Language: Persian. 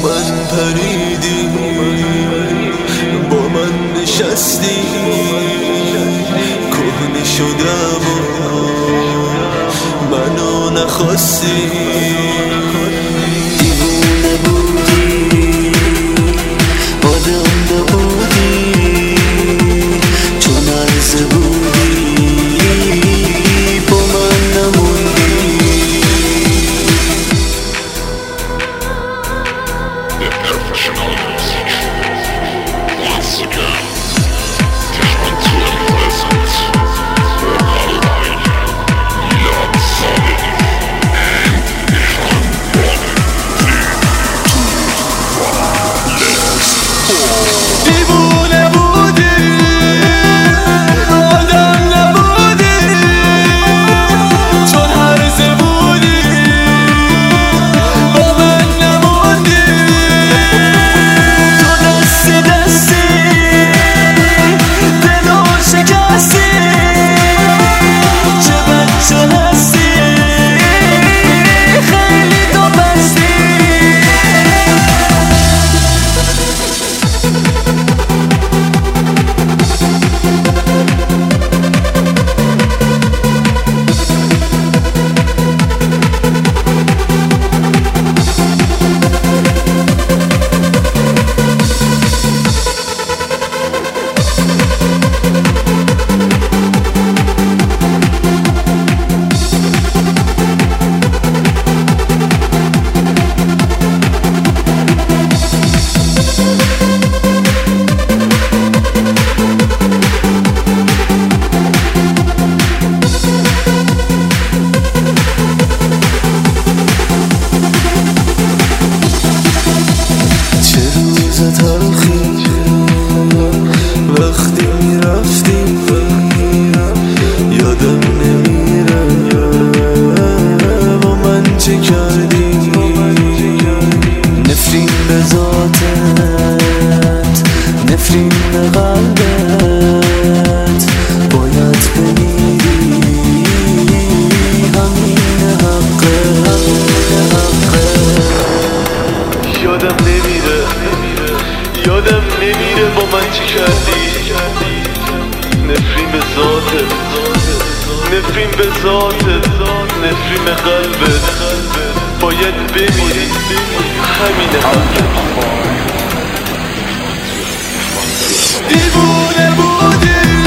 من پریدی، با من نشستی، کهنه شدم و منو نخواستی. دیوونه بودی، آدم نبودی، چون عرضه بودی با من نموندی. دیوونه بودی، آدم نبودی، چون هرزه بودی با من نموندی. تو دست دستی دلو شکستی، چه بچه هستی، خیلی تو بستی. تلخی وقتی میرفتی، یادم نمیره با من چه کردی. نفرین به ذاتت، نفرین به قلبت، باید بمیری، همین حقه. یادم نمیره، یادم نمیره با من چی کردی. نفرین به ذاتت، نفرین به ذاتت، نفرین به قلبت، باید بمیری، همین حقه. دیوونه بودی،